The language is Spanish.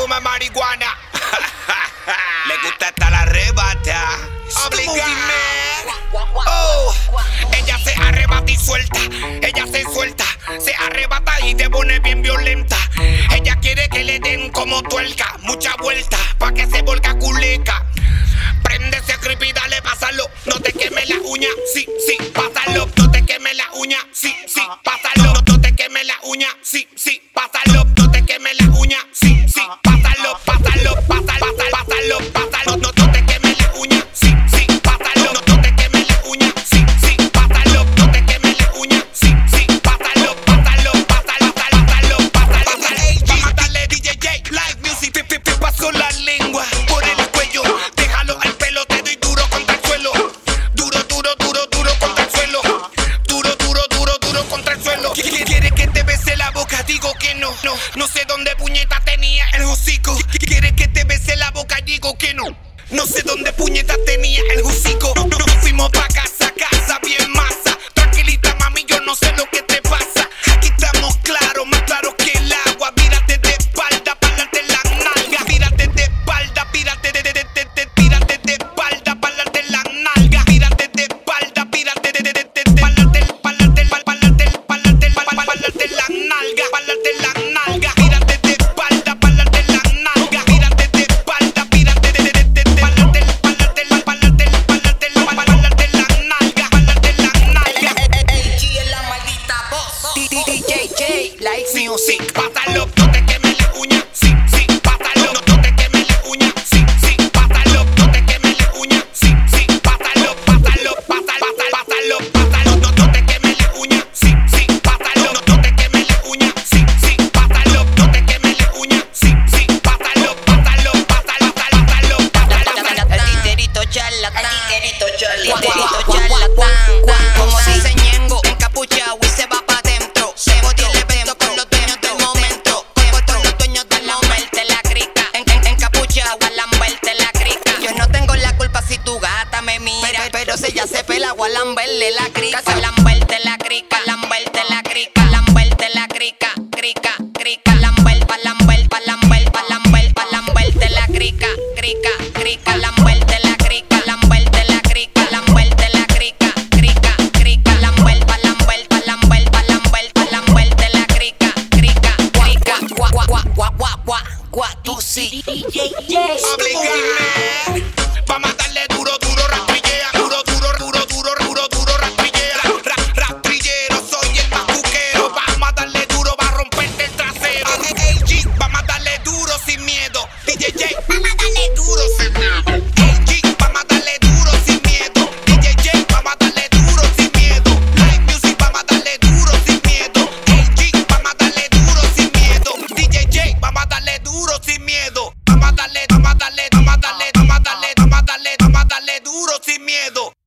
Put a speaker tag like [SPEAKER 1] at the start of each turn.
[SPEAKER 1] fuma marihuana. Le gusta estar arrebata. Oh, ella se arrebata y suelta. Ella se suelta, se arrebata y te pone bien violenta. Ella quiere que le den como tuerca, mucha vuelta, pa' que se volca culeca. Prende ese creepy, dale, pásalo. No te queme la uña, sí, sí, pásalo. No te queme la uña, sí, sí, pásalo. No te queme la uña, sí, sí, pásalo. No te queme la uña, sí, sí, pásalo, pásalo, pásalo, pásalo, pásalo. No te queme la uña, sí, sí, pásalo. No te queme la uña, sí, sí, pásalo. No te queme la uña, sí, sí, pásalo, pásalo, pásalo, pásalo, pásalo. Vamos a darle DJ J, live music, paso la lengua por el cuello. Déjalo al pelo, te doy duro contra el suelo. Duro, duro, duro, duro contra el suelo. Duro, duro, duro, duro contra el suelo. Quiere que te bese la boca, digo que no. No sé dónde puñeta tenía el hocico. Quiere que te bese la boca, digo que no. No sé dónde puñeta tenía el hocico. No fuimos pa' casa, casa bien masa. Tranquilita mami, yo no sé lo que te pasa. Aquí estamos claros, más claros que el agua. Mírate de espalda, párate la nalga. Mírate de espalda, pírate de espalda, párate la nalga. Mírate de espalda, pírate de párate la nalga, párate la nalga. Mírate de espalda, párate la nalga. Mírate de espalda, pírate de párate la nalga, párate la nalga.
[SPEAKER 2] AG es la maldita voz. DJ J, like music.
[SPEAKER 1] Pásalo, no te queme la uña, sí, sí, pásalo. No te queme la uña, sí, sí, pásalo. No te queme la uña, sí, sí, pásalo, pásalo, pásalo, pásalo, pásalo. No te queme la uña, sí, sí, pásalo. No te queme la uña, sí, sí, pásalo. No te queme la uña, sí, sí, pásalo, pásalo, pásalo, pásalo, pásalo.
[SPEAKER 2] El titerito charlatán, el titerito charlatán. Como dice Ñengo, encapuchado y se va pa' dentro. Se botó el evento con los dueños del momento. Con los dueños del lamberte la crica. Encapuchado a lamberte la crica. Yo no tengo la culpa si tu gata me mira, pero si ella se pela o a lamberle la crica. Lamberte la crica, lamberte la crica, lamberte la crica, crica, crica, lamberte la crica, crica, crica, lamberte la crica, lamberte la crica, lamberte la crica, crica, crica, lamberte la crica, crica, crica, tú sí.
[SPEAKER 1] Oblígame. Vamos a darle duro, duro, rastrillea. Duro, duro, duro, duro, duro, duro, rastrillea. Rastrillero, soy el más cuquero. Vamos a darle duro, va a romperte el trasero. AG, vamos a darle duro sin miedo. DJ J, vamos a darle duro sin miedo. AG, vamos a darle duro sin miedo. DJ J, vamos a darle duro sin miedo. Live music, vamos a darle duro sin miedo. AG, vamos a darle duro sin miedo. DJ J, vamos a darle duro sin miedo. Vamos a darle, vamos a darle, vamos a darle, vamos a darle, vamos a darle, vamos a darle duro sin miedo.